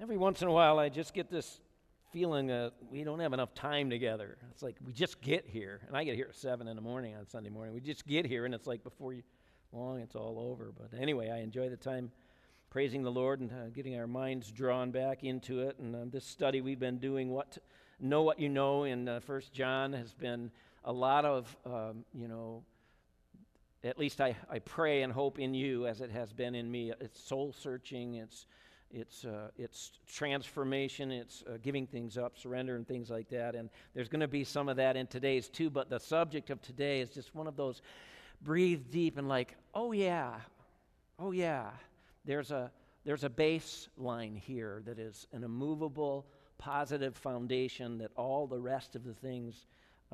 Every once in a while, I just get this feeling that we don't have enough time together. It's like we just get here, and I get here at 7 in the morning on Sunday morning. We just get here, and it's like before long, it's all over. But anyway, I enjoy the time praising the Lord and getting our minds drawn back into it. And this study we've been doing, Know What You Know in 1 John, has been a lot of, at least I pray and hope in you as it has been in me. It's soul-searching, it's transformation, it's giving things up, surrender, and things like that. And there's going to be some of that in today's too, but the subject of today is just one of those breathe deep and like, oh yeah, there's a baseline here that is an immovable, positive foundation that all the rest of the things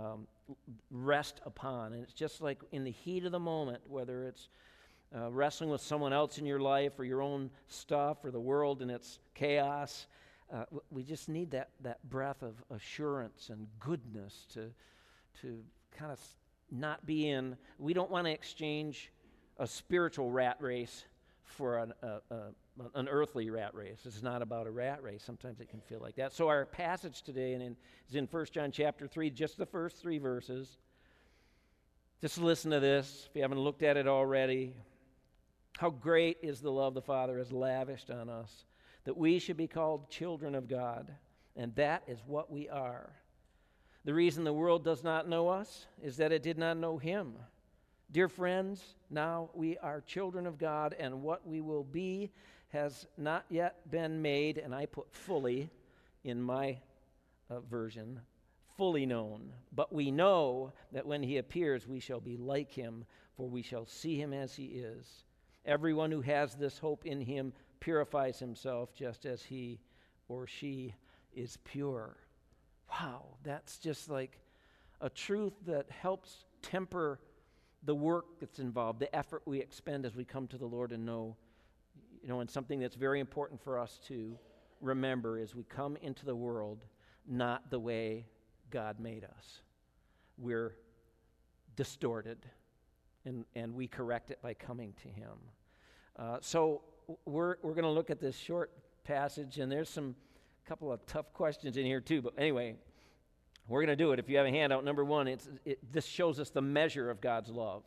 rest upon. And it's just like in the heat of the moment, whether it's wrestling with someone else in your life or your own stuff or the world and its chaos, we just need that breath of assurance and goodness to kind of not be in. We don't want to exchange a spiritual rat race for an earthly rat race. This is not about a rat race. Sometimes it can feel like that. So our passage today is in 1 John chapter 3, just the first 3 verses. Just listen to this if you haven't looked at it already. How great is the love the Father has lavished on us, that we should be called children of God, and that is what we are. The reason the world does not know us is that it did not know Him. Dear friends, now we are children of God, and what we will be has not yet been made, and I put fully in my version, fully known. But we know that when He appears, we shall be like Him, for we shall see Him as He is. Everyone who has this hope in Him purifies himself just as he or she is pure. Wow, that's just like a truth that helps temper the work that's involved, the effort we expend as we come to the Lord and know, and something that's very important for us to remember is we come into the world not the way God made us. We're distorted, and we correct it by coming to Him. So we're going to look at this short passage, and there's a couple of tough questions in here too. But anyway, we're going to do it. If you have a handout, number 1, this shows us the measure of God's love.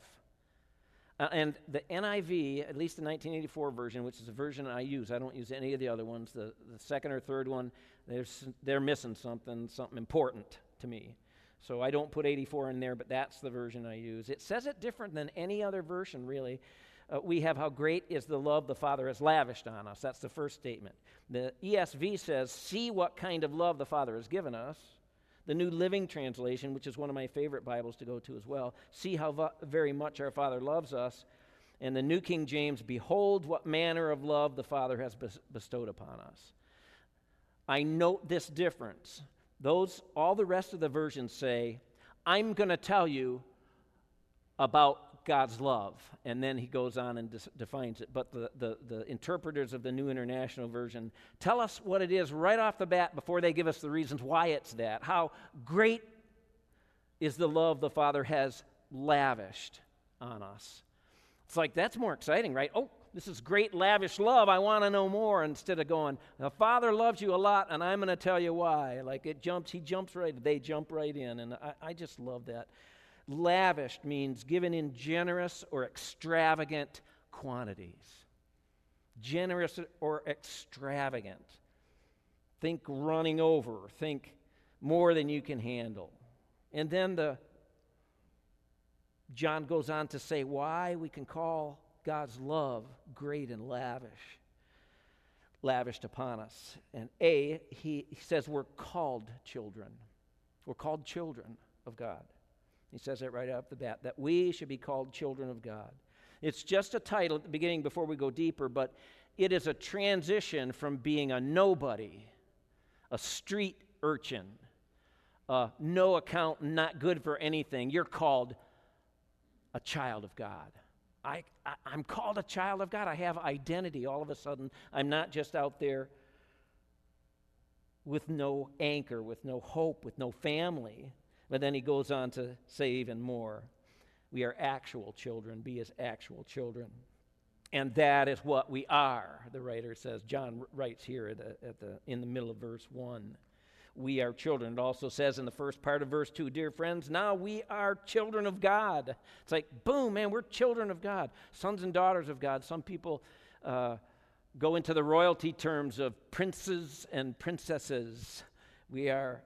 And the NIV, at least the 1984 version, which is the version I use, I don't use any of the other ones. The second or third one, they're missing something important to me. So I don't put 84 in there, but that's the version I use. It says it different than any other version, really. We have how great is the love the Father has lavished on us. That's the first statement. The ESV says, see what kind of love the Father has given us. The New Living Translation, which is one of my favorite Bibles to go to as well, see how very much our Father loves us. And the New King James, behold what manner of love the Father has bestowed upon us. I note this difference. All the rest of the versions say, I'm going to tell you about God's love, and then he goes on and defines it. But the interpreters of the New International Version tell us what it is right off the bat before they give us the reasons why it's that. How great is the love the Father has lavished on us. It's like, that's more exciting, right? Oh, this is great, lavish love. I want to know more, instead of going, the Father loves you a lot, and I'm going to tell you why. Like they jump right in, and I just love that. Lavished means given in generous or extravagant quantities. Generous or extravagant. Think running over. Think more than you can handle. And then John goes on to say why we can call God's love great and lavished upon us. And he says we're called children. We're called children of God. He says that right off the bat, that we should be called children of God. It's just a title at the beginning before we go deeper, but it is a transition from being a nobody, a street urchin, no account, not good for anything. You're called a child of God. I'm called a child of God. I have identity all of a sudden. I'm not just out there with no anchor, with no hope, with no family. But then he goes on to say even more. We are actual children. Be as actual children. And that is what we are, the writer says. John writes here in the middle of verse 1. We are children. It also says in the first part of verse 2, dear friends, now we are children of God. It's like, boom, man, we're children of God, sons and daughters of God. Some people go into the royalty terms of princes and princesses. We are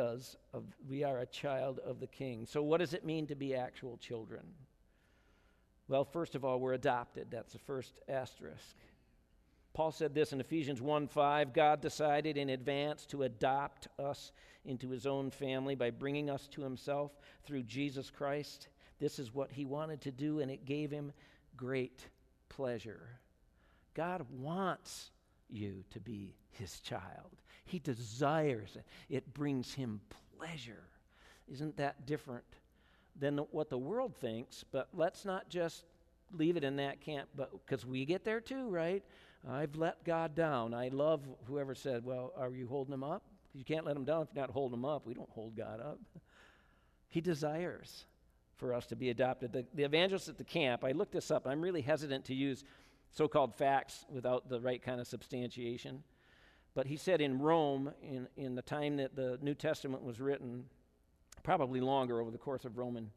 a child of the King. So what does it mean to be actual children? Well, first of all, we're adopted. That's the first asterisk. Paul said this in Ephesians 1:5, God decided in advance to adopt us into his own family by bringing us to himself through Jesus Christ. This is what he wanted to do, and it gave him great pleasure. God wants you to be his child. He desires it. It brings him pleasure. Isn't that different than what the world thinks? But let's not just leave it in that camp, but because we get there too, right? I've let God down. I love whoever said, well, are you holding him up? You can't let him down if you're not holding him up. We don't hold God up. He desires for us to be adopted. The evangelist at the camp, I looked this up. I'm really hesitant to use so-called facts without the right kind of substantiation. But he said in Rome, in the time that the New Testament was written, probably longer over the course of Roman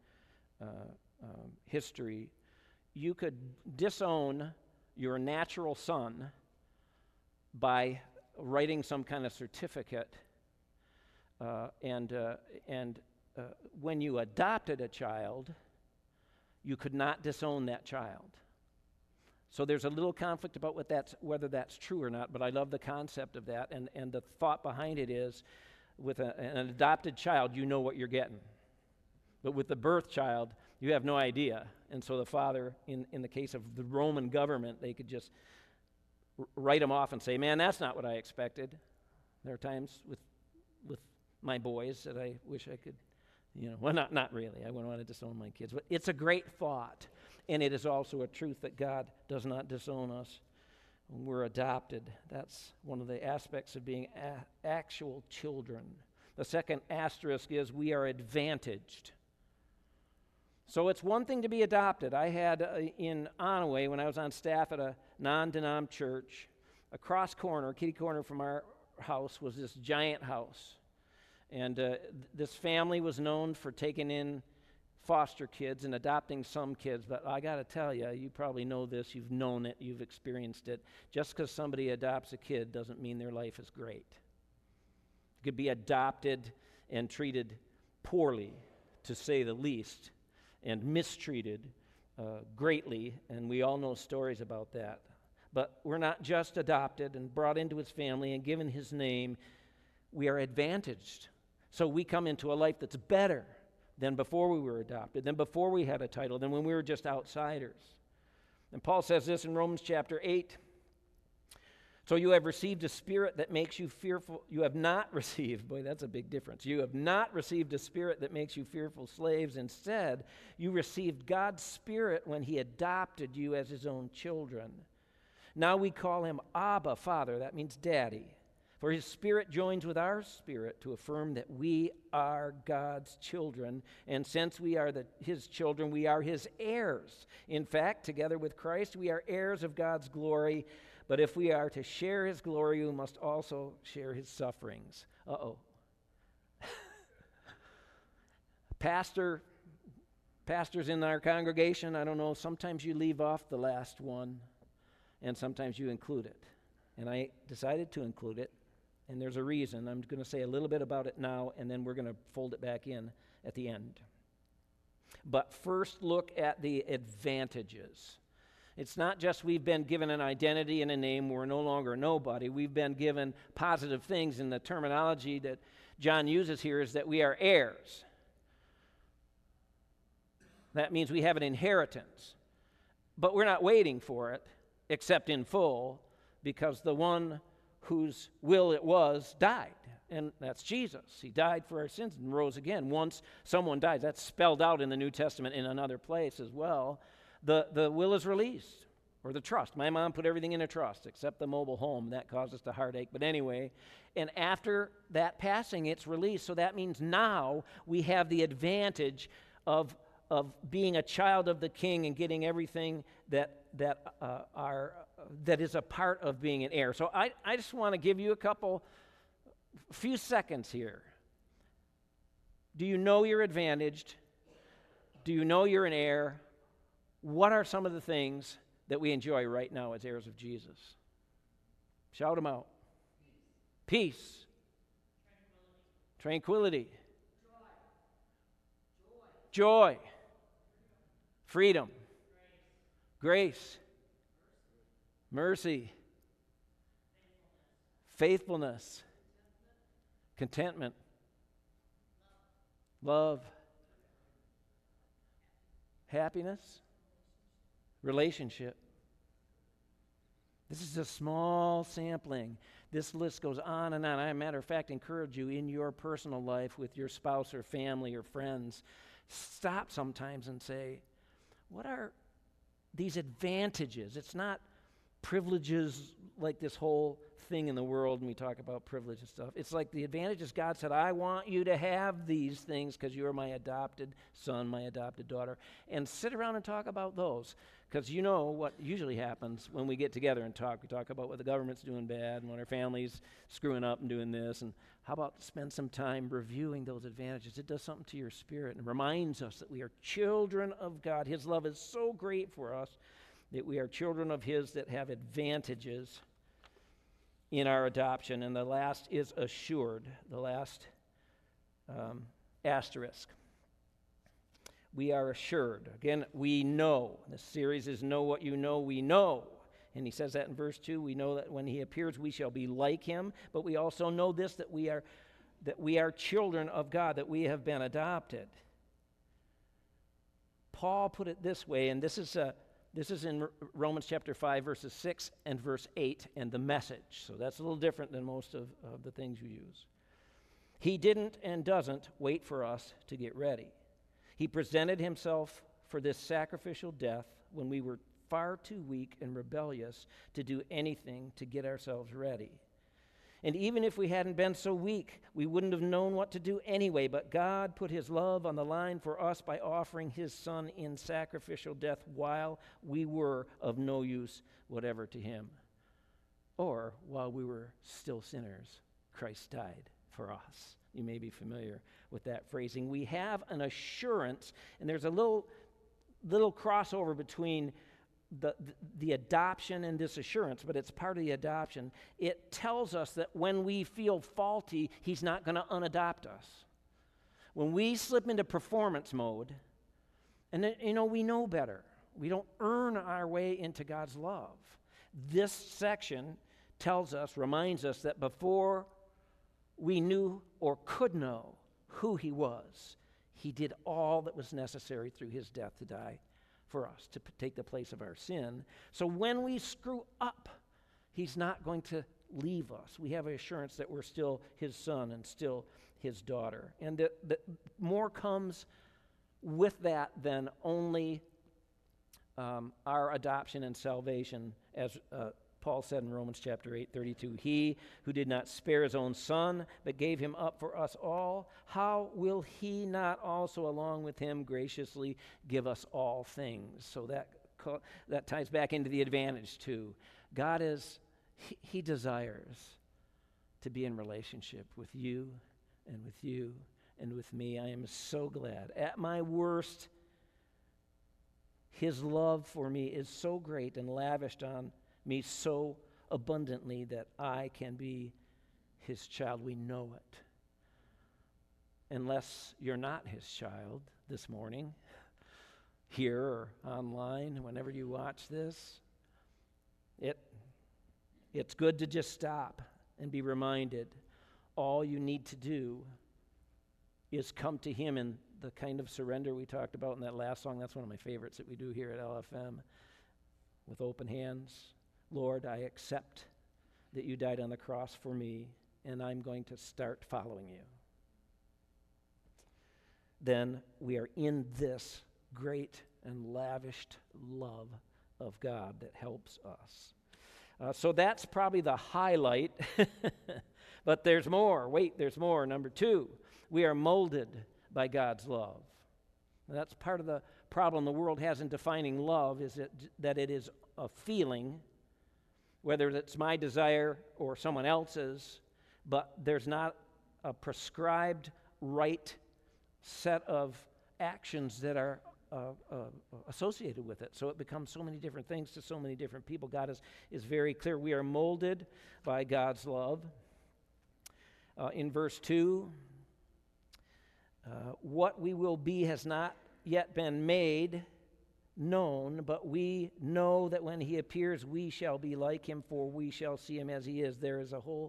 history, you could disown your natural son by writing some kind of certificate, and when you adopted a child, you could not disown that child. So there's a little conflict about whether that's true or not, but I love the concept of that, and the thought behind it is, with an adopted child, you know what you're getting. But with the birth child, you have no idea. And so the father, in the case of the Roman government, they could just write him off and say, man, that's not what I expected. There are times with my boys that I wish I could, well, not really. I wouldn't want to disown my kids. But it's a great thought. And it is also a truth that God does not disown us when we're adopted. That's one of the aspects of being actual children. The second asterisk is we are advantaged. So it's one thing to be adopted. I had in Onaway, when I was on staff at a non-denom church, across kitty corner from our house was this giant house. And this family was known for taking in foster kids and adopting some kids. But I got to tell you, you probably know this, you've known it, you've experienced it. Just because somebody adopts a kid doesn't mean their life is great. You could be adopted and treated poorly, to say the least, and mistreated greatly, and we all know stories about that. But we're not just adopted and brought into his family and given his name. We are advantaged. So we come into a life that's better than before we were adopted, than before we had a title, than when we were just outsiders. And Paul says this in Romans chapter 8. So you have received a spirit that makes you fearful. You have not received, boy, that's a big difference. You have not received a spirit that makes you fearful slaves. Instead, you received God's Spirit when he adopted you as his own children. Now we call him Abba, Father. That means Daddy. For his Spirit joins with our spirit to affirm that we are God's children. And since we are his children, we are his heirs. In fact, together with Christ, we are heirs of God's glory. But if we are to share his glory, we must also share his sufferings. Pastors in our congregation, I don't know, sometimes you leave off the last one, and sometimes you include it. And I decided to include it, and there's a reason. I'm going to say a little bit about it now, and then we're going to fold it back in at the end. But first, look at the advantages. It's not just we've been given an identity and a name, we're no longer nobody. We've been given positive things, and the terminology that John uses here is that we are heirs. That means we have an inheritance. But we're not waiting for it, except in full, because the one whose will it was died, and that's Jesus. He died for our sins and rose again. Once someone dies, that's spelled out in the New Testament in another place as well. The will is released, or the trust. My mom put everything in a trust except the mobile home. That caused us a heartache. But anyway, and after that passing, it's released. So that means now we have the advantage of being a child of the King and getting everything that that is a part of being an heir. So I just want to give you a few seconds here. Do you know you're advantaged? Do you know you're an heir? What are some of the things that we enjoy right now as heirs of Jesus? Shout them out. Peace. Tranquility. Joy. Freedom. Grace. Mercy. Faithfulness. Contentment. Love. Happiness. Relationship. This is a small sampling. This list goes on and on. I, as a matter of fact, encourage you in your personal life with your spouse or family or friends, stop sometimes and say, what are these advantages? It's not privileges like this whole thing in the world when we talk about privilege and stuff. It's like the advantages God said, I want you to have these things because you're my adopted son, my adopted daughter. And sit around and talk about those. Because you know what usually happens when we get together and talk. We talk about what the government's doing bad and what our family's screwing up and doing this. And how about spend some time reviewing those advantages? It does something to your spirit and reminds us that we are children of God. His love is so great for us that we are children of His that have advantages in our adoption. And the last is assured, the last asterisk. We are assured. Again, we know. This series is Know What You Know, We Know. And he says that in verse 2. We know that when He appears, we shall be like Him. But we also know this, that we are children of God, that we have been adopted. Paul put it this way, and this is in Romans chapter 5, verses 6 and verse 8, and the Message. So that's a little different than most of the things you use. He didn't and doesn't wait for us to get ready. He presented Himself for this sacrificial death when we were far too weak and rebellious to do anything to get ourselves ready. And even if we hadn't been so weak, we wouldn't have known what to do anyway. But God put His love on the line for us by offering His Son in sacrificial death while we were of no use whatever to Him. Or while we were still sinners, Christ died for us. You may be familiar with that phrasing. We have an assurance, and there's a little crossover between the adoption and this assurance, but it's part of the adoption. It tells us that when we feel faulty, He's not going to unadopt us. When we slip into performance mode, and then, we know better. We don't earn our way into God's love. This section reminds us that before we knew or could know who He was, He did all that was necessary through His death to die for us, to take the place of our sin. So when we screw up, He's not going to leave us. We have assurance that we're still His son and still His daughter. And that more comes with that than only our adoption and salvation, as Paul said in Romans chapter 8:32, He who did not spare His own Son, but gave Him up for us all, how will He not also along with Him graciously give us all things? So that ties back into the advantage too. God He desires to be in relationship with you and with you and with me. I am so glad. At my worst, His love for me is so great and lavished on me so abundantly that I can be His child. We know it. Unless you're not His child this morning, here or online, whenever you watch this, it's good to just stop and be reminded all you need to do is come to Him in the kind of surrender we talked about in that last song. That's one of my favorites that we do here at LFM, with open hands. Lord, I accept that You died on the cross for me, and I'm going to start following You. Then we are in this great and lavished love of God that helps us. So that's probably the highlight, but there's more. Wait, there's more. Number 2, we are molded by God's love. And that's part of the problem the world has in defining love, is that it is a feeling, whether it's my desire or someone else's, but there's not a prescribed right set of actions that are associated with it. So it becomes so many different things to so many different people. God is very clear. We are molded by God's love. In verse 2, what we will be has not yet been made known, but we know that when he appears, we shall be like him, for we shall see him as he is. There is a whole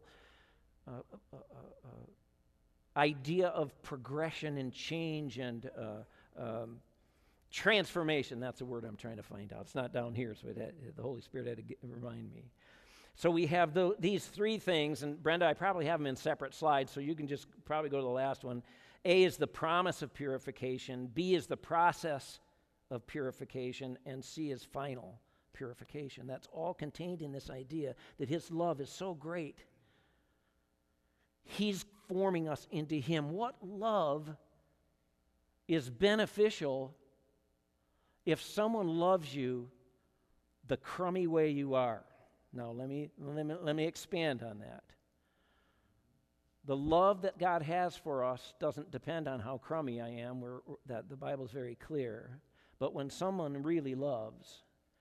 idea of progression and change and transformation. That's the word I'm trying to find out. It's not down here, so the Holy Spirit had to remind me. So we have these three things, and Brenda, I probably have them in separate slides, so you can just probably go to the last one. A is the promise of purification, B is the process of purification, and C is final purification. That's all contained in this idea that his love is so great. He's forming us into him. What love is beneficial if someone loves you the crummy way you are? Now, let me expand on that. The love that God has for us doesn't depend on how crummy I am. That the Bible's very clear. But when someone really loves,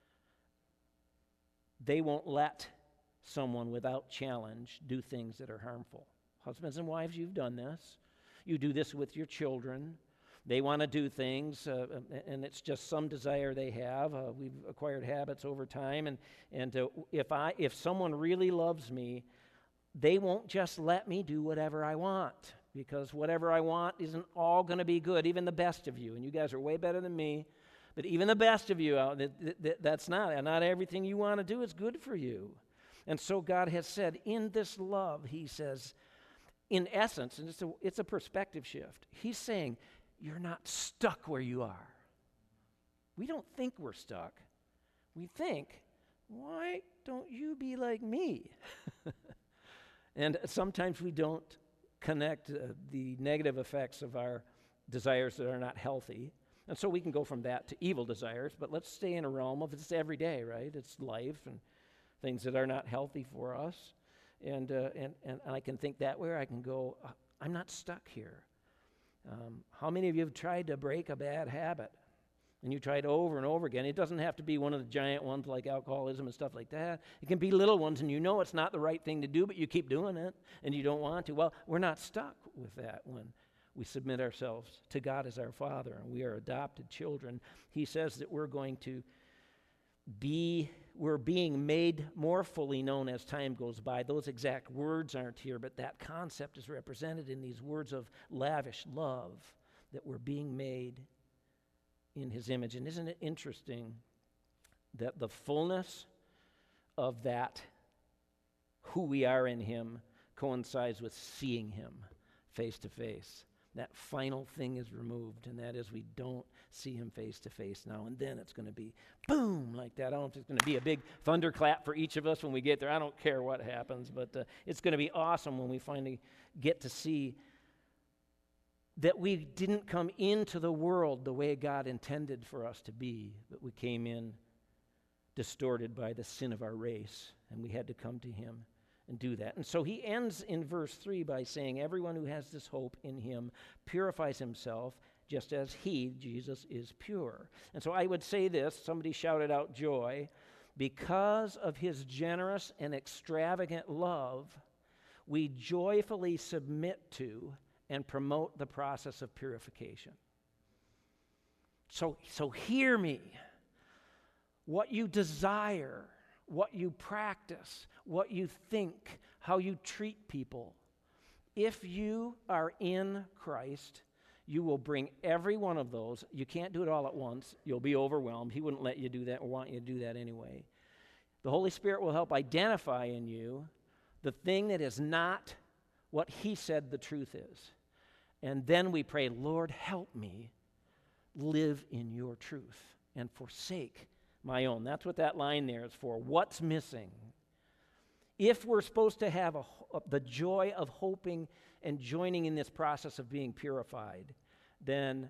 they won't let someone without challenge do things that are harmful. Husbands and wives, you've done this. You do this with your children. They want to do things, and it's just some desire they have. We've acquired habits over time, and if someone really loves me, they won't just let me do whatever I want, because whatever I want isn't all going to be good, even the best of you. And you guys are way better than me, but even the best of you, that's not everything you want to do is good for you. And so God has said, in this love, he says, in essence, and it's a perspective shift, he's saying, you're not stuck where you are. We don't think we're stuck. We think, why don't you be like me? And sometimes we don't connect the negative effects of our desires that are not healthy. And so we can go from that to evil desires, but let's stay in a realm of it's every day, right? It's life and things that are not healthy for us. And I can think that way, or I can go, I'm not stuck here. How many of you have tried to break a bad habit? And you tried over and over again. It doesn't have to be one of the giant ones like alcoholism and stuff like that. It can be little ones, and you know it's not the right thing to do, but you keep doing it, and you don't want to. Well, we're not stuck with that when we submit ourselves to God as our Father, and we are adopted children. He says that we're being made more fully known as time goes by. Those exact words aren't here, but that concept is represented in these words of lavish love, that we're being made in his image. And isn't it interesting that the fullness of that, who we are in him, coincides with seeing him face to face? That final thing is removed, and that is we don't see him face to face now. And then it's going to be boom, like that. I don't know if it's going to be a big thunderclap for each of us when we get there. I don't care what happens, but it's going to be awesome when we finally get to see that we didn't come into the world the way God intended for us to be, but we came in distorted by the sin of our race, and we had to come to him and do that. And so he ends in verse 3 by saying, everyone who has this hope in him purifies himself just as he, Jesus, is pure. And so I would say this, somebody shouted out joy, because of his generous and extravagant love, we joyfully submit to and promote the process of purification. So hear me. What you desire, what you practice, what you think, how you treat people. If you are in Christ, you will bring every one of those. You can't do it all at once. You'll be overwhelmed. He wouldn't let you do that or want you to do that anyway. The Holy Spirit will help identify in you the thing that is not what he said the truth is. And then we pray, Lord, help me live in your truth and forsake my own. That's what that line there is for. What's missing? If we're supposed to have the joy of hoping and joining in this process of being purified, then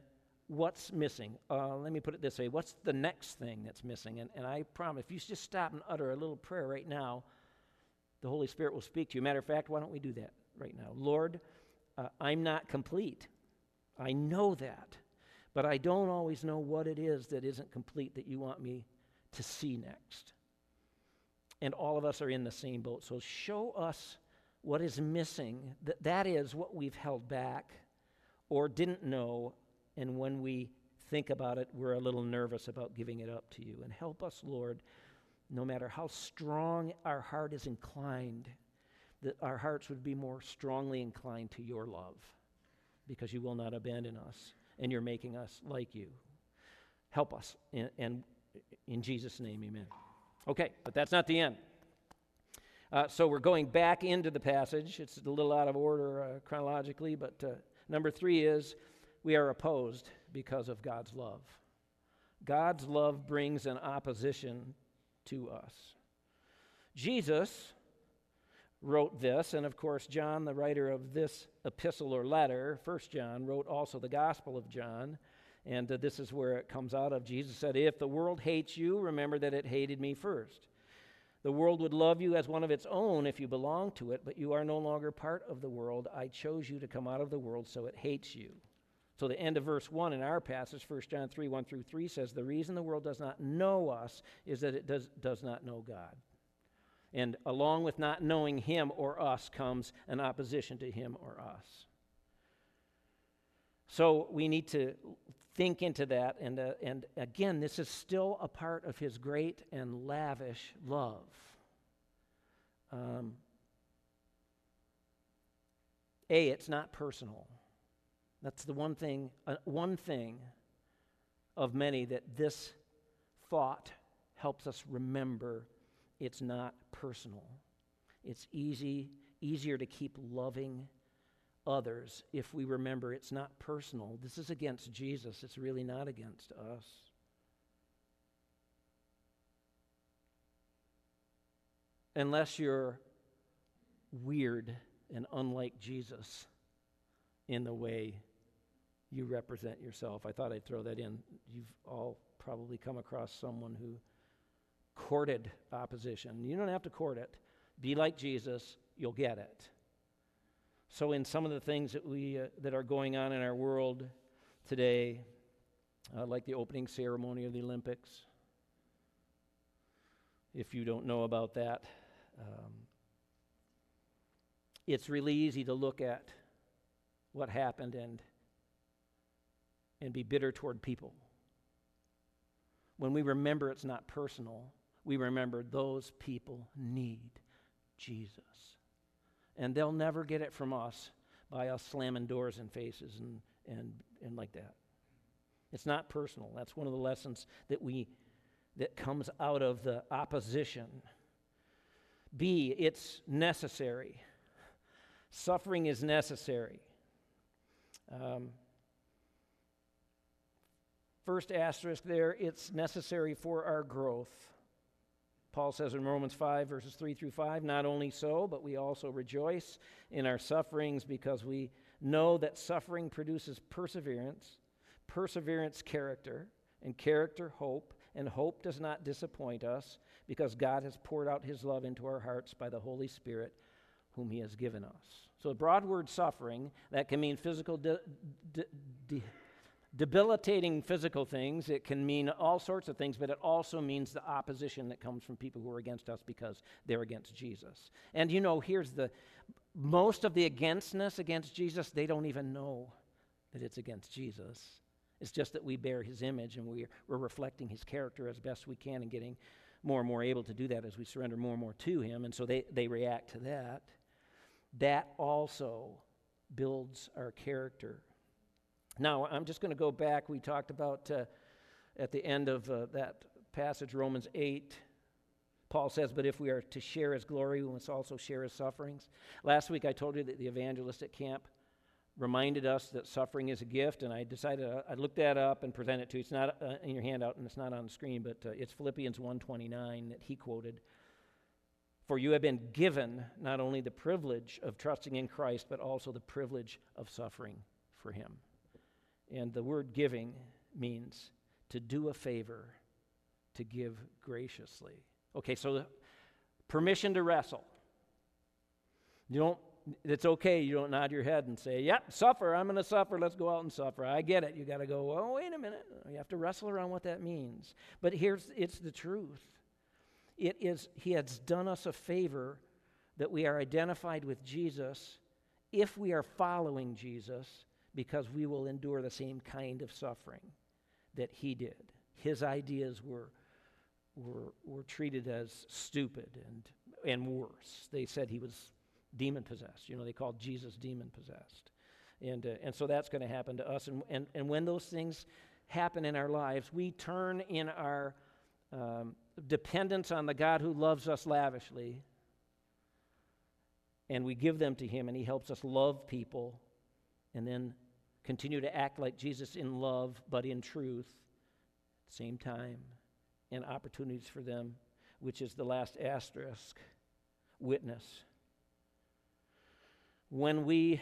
what's missing? Let me put it this way. What's the next thing that's missing? And I promise, if you just stop and utter a little prayer right now, the Holy Spirit will speak to you. Matter of fact, why don't we do that right now? Lord, I'm not complete. I know that. But I don't always know what it is that isn't complete that you want me to see next. And all of us are in the same boat. So show us what is missing. That is what we've held back or didn't know. And when we think about it, we're a little nervous about giving it up to you. And help us, Lord, no matter how strong our heart is inclined, that our hearts would be more strongly inclined to your love, because you will not abandon us, and you're making us like you. Help us, and in Jesus' name, amen. Okay, but that's not the end. So we're going back into the passage. It's a little out of order chronologically, but number 3 is we are opposed because of God's love. God's love brings an opposition to us. Jesus wrote this, and of course John, the writer of this epistle or letter, 1 John, wrote also the Gospel of John, and this is where it comes out of. Jesus said, "If the world hates you, remember that it hated me first. The world would love you as one of its own if you belong to it, but you are no longer part of the world. I chose you to come out of the world, so it hates you." So the end of verse 1 in our passage, 1 John 3, 1 through 3, says, the reason the world does not know us is that it does not know God. And along with not knowing him or us comes an opposition to him or us. So we need to think into that. And again, this is still a part of his great and lavish love. It's not personal. That's the one thing of many that this thought helps us remember. It's not personal. It's easier to keep loving others if we remember it's not personal. This is against Jesus. It's really not against us. Unless you're weird and unlike Jesus in the way you represent yourself. I thought I'd throw that in. You've all probably come across someone who courted opposition. You don't have to court it. Be like Jesus, you'll get it. So in some of the things that are going on in our world today, like the opening ceremony of the Olympics, if you don't know about that, it's really easy to look at what happened and be bitter toward people. When we remember it's not personal, we remember those people need Jesus. And they'll never get it from us by us slamming doors in faces and like that. It's not personal. That's one of the lessons that comes out of the opposition. B, it's necessary. Suffering is necessary. First asterisk there, it's necessary for our growth. Paul says in Romans 5, verses 3 through 5, not only so, but we also rejoice in our sufferings because we know that suffering produces perseverance, perseverance character, and character hope, and hope does not disappoint us because God has poured out his love into our hearts by the Holy Spirit whom he has given us. So the broad word suffering, that can mean physical debilitating physical things. It can mean all sorts of things, but it also means the opposition that comes from people who are against us because they're against Jesus. And here's most of the againstness against Jesus, they don't even know that it's against Jesus. It's just that we bear his image and we're reflecting his character as best we can and getting more and more able to do that as we surrender more and more to him. And so they react to that. That also builds our character. Now, I'm just going to go back. We talked about at the end of that passage, Romans 8, Paul says, but if we are to share his glory, we must also share his sufferings. Last week I told you that the evangelist at camp reminded us that suffering is a gift, and I decided I'd look that up and present it to you. It's not in your handout, and it's not on the screen, but it's Philippians 1:29 that he quoted. For you have been given not only the privilege of trusting in Christ, but also the privilege of suffering for him. And the word giving means to do a favor, to give graciously. Okay, so permission to wrestle. It's okay, you don't nod your head and say, yep, suffer, I'm going to suffer, let's go out and suffer. I get it. You got to go, oh, wait a minute. You have to wrestle around what that means. But it's the truth. It is, he has done us a favor that we are identified with Jesus if we are following Jesus, because we will endure the same kind of suffering that he did. His ideas were treated as stupid and worse. They said he was demon-possessed. They called Jesus demon-possessed. And so that's going to happen to us. And when those things happen in our lives, we turn in our dependence on the God who loves us lavishly, and we give them to him, and he helps us love people, and then continue to act like Jesus in love, but in truth, at the same time, and opportunities for them, which is the last asterisk, witness. When we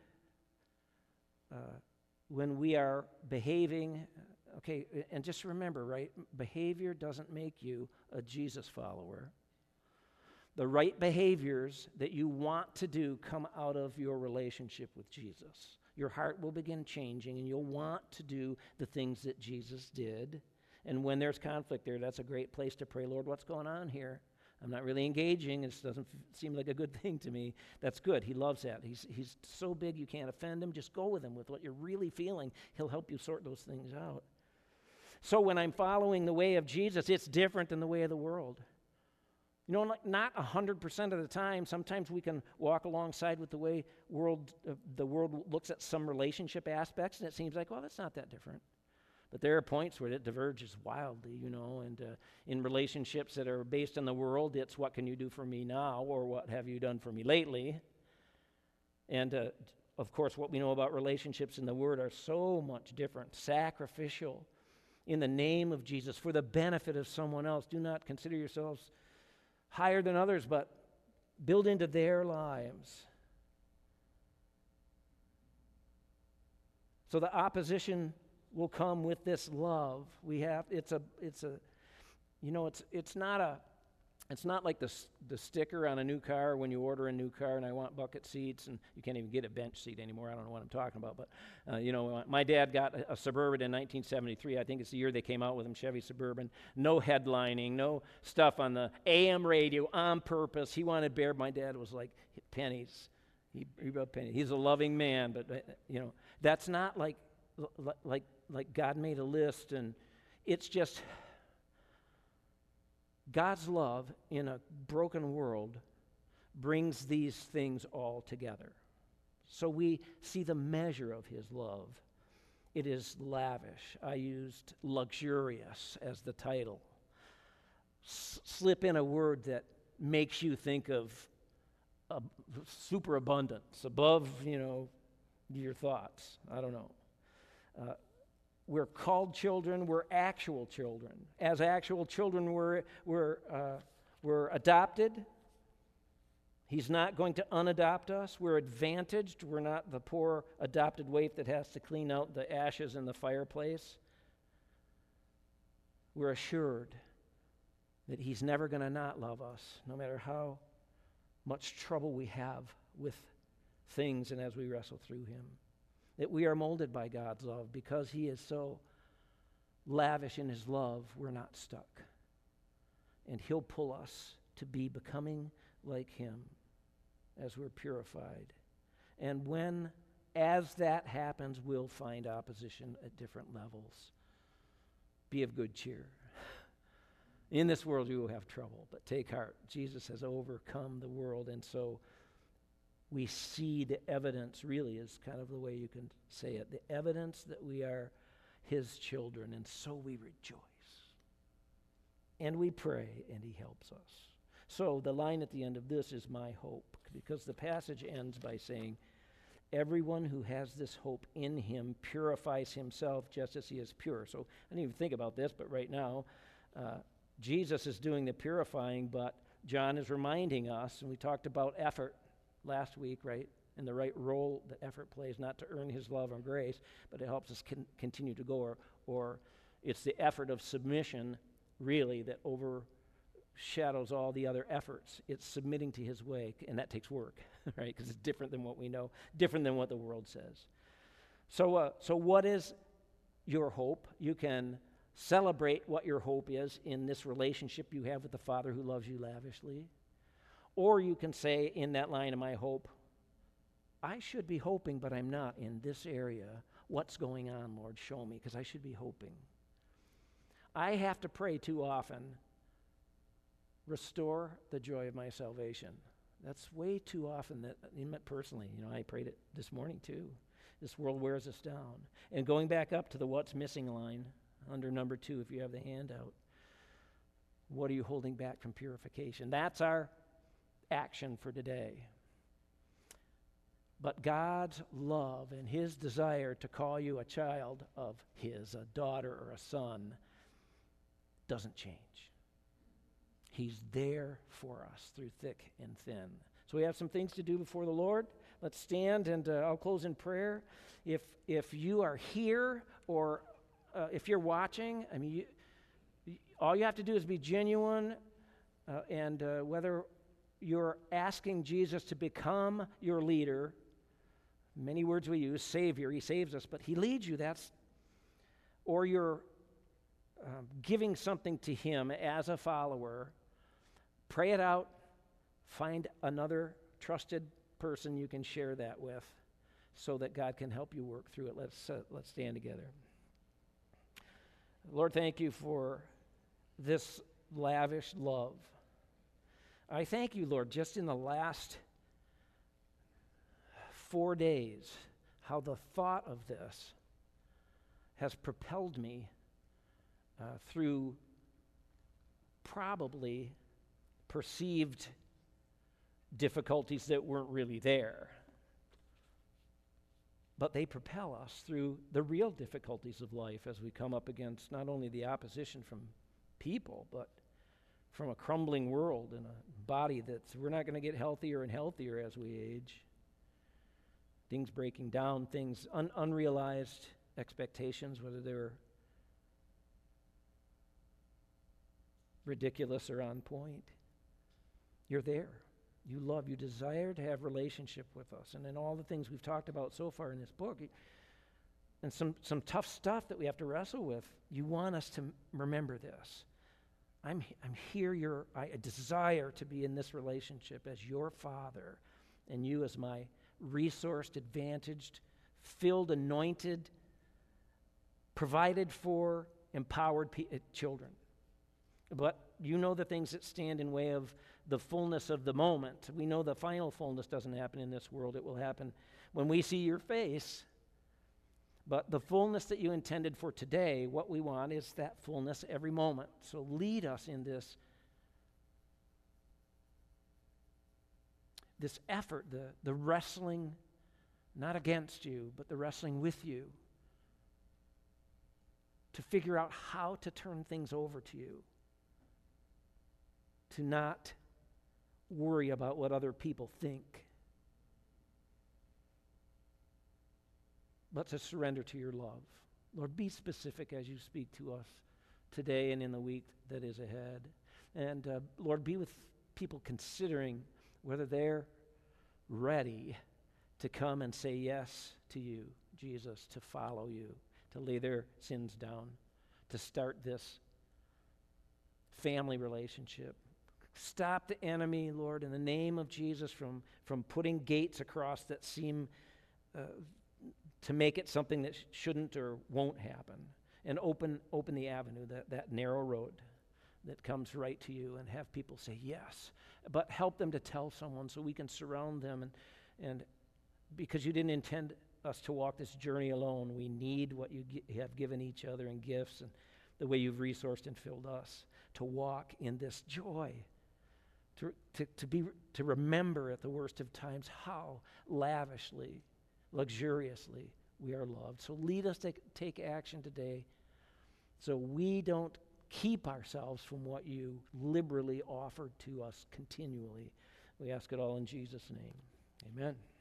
are behaving, okay, and just remember, right, behavior doesn't make you a Jesus follower. The right behaviors that you want to do come out of your relationship with Jesus. Your heart will begin changing, and you'll want to do the things that Jesus did. And when there's conflict there, that's a great place to pray, Lord, what's going on here? I'm not really engaging. This doesn't seem like a good thing to me. That's good. He loves that. He's so big you can't offend him. Just go with him with what you're really feeling. He'll help you sort those things out. So when I'm following the way of Jesus, it's different than the way of the world. Not 100% of the time. Sometimes we can walk alongside with the way the world looks at some relationship aspects, and it seems like, well, that's not that different. But there are points where it diverges wildly, and in relationships that are based on the world, it's what can you do for me now, or what have you done for me lately? And of course, what we know about relationships in the Word are so much different, sacrificial, in the name of Jesus, for the benefit of someone else. Do not consider yourselves higher than others, but build into their lives. So the opposition will come with this love. It's not like the sticker on a new car when you order a new car, and I want bucket seats, and you can't even get a bench seat anymore. I don't know what I'm talking about, but my dad got a Suburban in 1973. I think it's the year they came out with them, Chevy Suburban. No headlining, no stuff on the AM radio on purpose. He wanted my dad was like pennies. He wrote pennies. He's a loving man, but that's not like God made a list, and it's just God's love in a broken world brings these things all together. So we see the measure of his love. It is lavish. I used luxurious as the title. Slip in a word that makes you think of superabundance, above, your thoughts. I don't know. We're called children. We're actual children. As actual children, we're adopted. He's not going to unadopt us. We're advantaged. We're not the poor adopted waif that has to clean out the ashes in the fireplace. We're assured that he's never going to not love us, no matter how much trouble we have with things and as we wrestle through him. That we are molded by God's love. Because he is so lavish in his love, we're not stuck. And he'll pull us to be becoming like him as we're purified. And as that happens, we'll find opposition at different levels. Be of good cheer. In this world you will have trouble, but take heart. Jesus has overcome the world, and so we see the evidence, really is kind of the way you can say it, the evidence that we are his children, and so we rejoice. And we pray, and he helps us. So the line at the end of this is my hope, because the passage ends by saying, everyone who has this hope in him purifies himself just as he is pure. So I didn't even think about this, but right now, Jesus is doing the purifying, but John is reminding us, and we talked about effort last week, right? and the right role that effort plays, not to earn his love or grace, but it helps us continue to go, or it's the effort of submission, really, that overshadows all the other efforts. It's submitting to his way, and that takes work, right? Because it's different than what we know, different than what the world says. So what is your hope? You can celebrate what your hope is in this relationship you have with the Father who loves you lavishly. Or you can say in that line of my hope, I should be hoping, but I'm not in this area. What's going on, Lord? Show me, because I should be hoping. I have to pray too often, restore the joy of my salvation. That's way too often that, personally, I prayed it this morning too. This world wears us down. And going back up to the what's missing line, under number 2, if you have the handout, what are you holding back from purification? That's our action for today. But God's love and his desire to call you a child of his, a daughter or a son, doesn't change. He's there for us through thick and thin. So we have some things to do before the Lord. Let's stand, and I'll close in prayer. If you are here, or if you're watching, all you have to do is be genuine, and whether you're asking Jesus to become your leader, many words we use, Savior, he saves us, but he leads you, or you're giving something to him as a follower, pray it out, find another trusted person you can share that with so that God can help you work through it. Let's stand together. Lord, thank you for this lavish love. I thank you, Lord, just in the last 4 days, how the thought of this has propelled me through probably perceived difficulties that weren't really there. But they propel us through the real difficulties of life as we come up against not only the opposition from people, but from a crumbling world and a body we're not going to get healthier and healthier as we age. Things breaking down, things, unrealized expectations, whether they're ridiculous or on point. You're there. You love, you desire to have relationship with us. And in all the things we've talked about so far in this book, and some tough stuff that we have to wrestle with, you want us to remember this. I'm here, I desire to be in this relationship as your Father, and you as my resourced, advantaged, filled, anointed, provided for, empowered children. But you know the things that stand in way of the fullness of the moment. We know the final fullness doesn't happen in this world. It will happen when we see your face. But the fullness that you intended for today, what we want is that fullness every moment. So lead us in this effort, the wrestling, not against you, but the wrestling with you, to figure out how to turn things over to you, to not worry about what other people think, but to surrender to your love. Lord, be specific as you speak to us today and in the week that is ahead. And Lord, be with people considering whether they're ready to come and say yes to you, Jesus, to follow you, to lay their sins down, to start this family relationship. Stop the enemy, Lord, in the name of Jesus from putting gates across that seem to make it something that shouldn't or won't happen. And open the avenue, that narrow road that comes right to you, and have people say yes. But help them to tell someone so we can surround them. And because you didn't intend us to walk this journey alone, we need what you have given each other in gifts and the way you've resourced and filled us to walk in this joy. To remember at the worst of times how lavishly, luxuriously we are loved. So lead us to take action today so we don't keep ourselves from what you liberally offered to us continually. We ask it all in Jesus' name. Amen.